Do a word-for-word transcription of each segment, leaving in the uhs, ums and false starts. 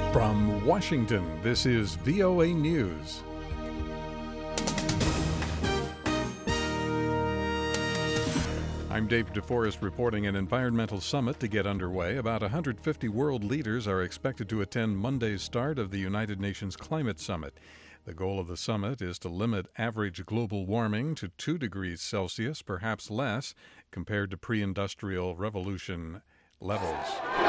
From Washington, this is V O A News. I'm Dave DeForest reporting. An environmental summit to get underway. About one hundred fifty world leaders are expected to attend Monday's start of the United Nations Climate Summit. The goal of the summit is to limit average global warming to two degrees Celsius, perhaps less, compared to pre-industrial revolution levels.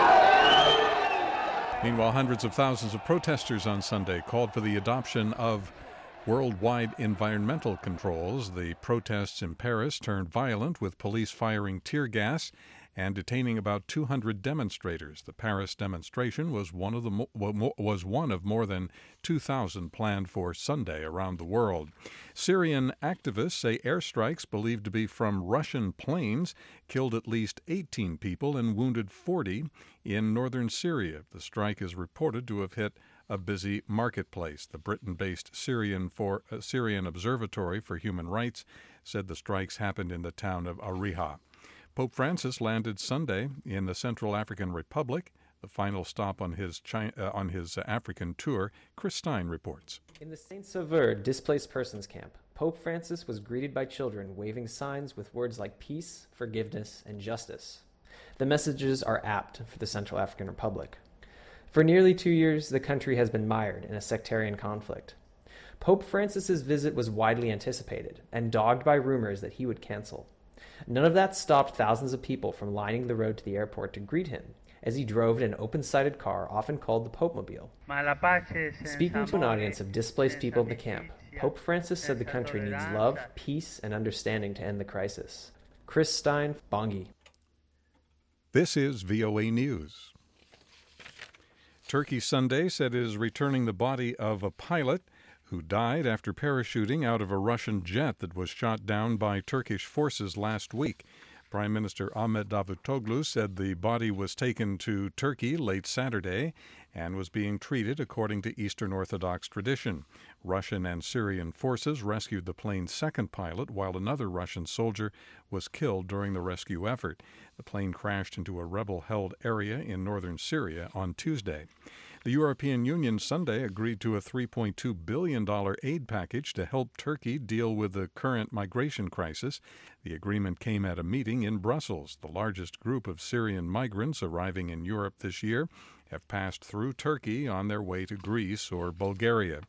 Meanwhile, hundreds of thousands of protesters on Sunday called for the adoption of worldwide environmental controls. The protests in Paris turned violent, with police firing tear gas and detaining about two hundred demonstrators. The Paris demonstration was one of the mo- was one of more than two thousand planned for Sunday around the world. Syrian activists say airstrikes believed to be from Russian planes killed at least eighteen people and wounded forty in northern Syria. The strike is reported to have hit a busy marketplace. The Britain-based Syrian for uh, Syrian Observatory for Human Rights said the strikes happened in the town of Ariha. Pope Francis landed Sunday in the Central African Republic, the final stop on his China, uh, on his uh, African tour. Chris Stein reports. In the Saint-Sauveur displaced persons camp, Pope Francis was greeted by children waving signs with words like peace, forgiveness, and justice. The messages are apt for the Central African Republic. For nearly two years, the country has been mired in a sectarian conflict. Pope Francis's visit was widely anticipated and dogged by rumors that he would cancel. None of that stopped thousands of people from lining the road to the airport to greet him as he drove in an open-sided car often called the Pope-mobile. Speaking to an audience of displaced people in the camp, Pope Francis said the country needs love, peace, and understanding to end the crisis. Chris Stein, Bangui. This is V O A News. Turkey Sunday said it is returning the body of a pilot who died after parachuting out of a Russian jet that was shot down by Turkish forces last week. Prime Minister Ahmet Davutoglu said the body was taken to Turkey late Saturday and was being treated according to Eastern Orthodox tradition. Russian and Syrian forces rescued the plane's second pilot, while another Russian soldier was killed during the rescue effort. The plane crashed into a rebel-held area in northern Syria on Tuesday. The European Union Sunday agreed to a three point two billion dollars aid package to help Turkey deal with the current migration crisis. The agreement came at a meeting in Brussels. The largest group of Syrian migrants arriving in Europe this year have passed through Turkey on their way to Greece or Bulgaria.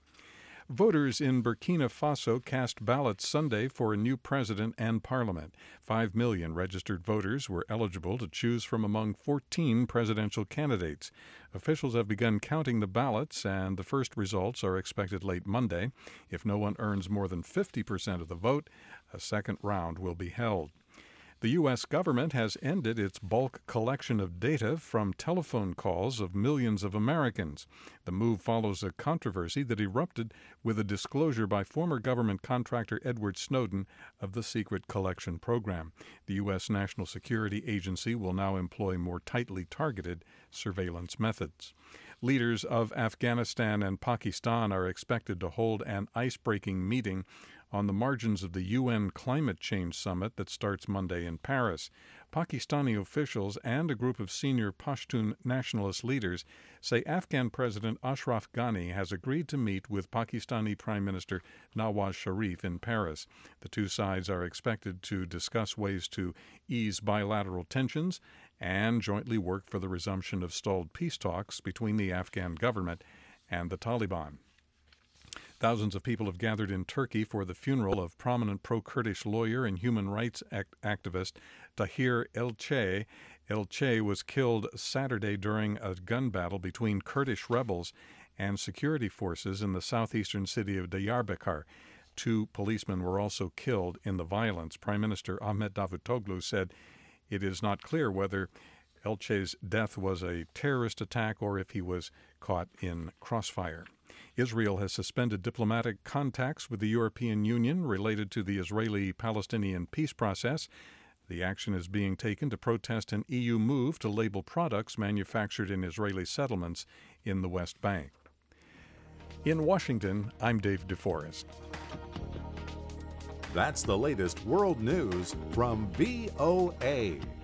Voters in Burkina Faso cast ballots Sunday for a new president and parliament. Five million registered voters were eligible to choose from among fourteen presidential candidates. Officials have begun counting the ballots, and the first results are expected late Monday. If no one earns more than fifty percent of the vote, a second round will be held. The U S government has ended its bulk collection of data from telephone calls of millions of Americans. The move follows a controversy that erupted with a disclosure by former government contractor Edward Snowden of the secret collection program. The U S National Security Agency will now employ more tightly targeted surveillance methods. Leaders of Afghanistan and Pakistan are expected to hold an ice-breaking meeting on the margins of the U N Climate Change Summit that starts Monday in Paris. Pakistani officials and a group of senior Pashtun nationalist leaders say Afghan President Ashraf Ghani has agreed to meet with Pakistani Prime Minister Nawaz Sharif in Paris. The two sides are expected to discuss ways to ease bilateral tensions and jointly work for the resumption of stalled peace talks between the Afghan government and the Taliban. Thousands of people have gathered in Turkey for the funeral of prominent pro-Kurdish lawyer and human rights act- activist Tahir Elçe. Elçe was killed Saturday during a gun battle between Kurdish rebels and security forces in the southeastern city of Diyarbakir. Two policemen were also killed in the violence. Prime Minister Ahmet Davutoglu said it is not clear whether Elçe's death was a terrorist attack or if he was caught in crossfire. Israel has suspended diplomatic contacts with the European Union related to the Israeli-Palestinian peace process. The action is being taken to protest an E U move to label products manufactured in Israeli settlements in the West Bank. In Washington, I'm Dave DeForest. That's the latest world news from V O A.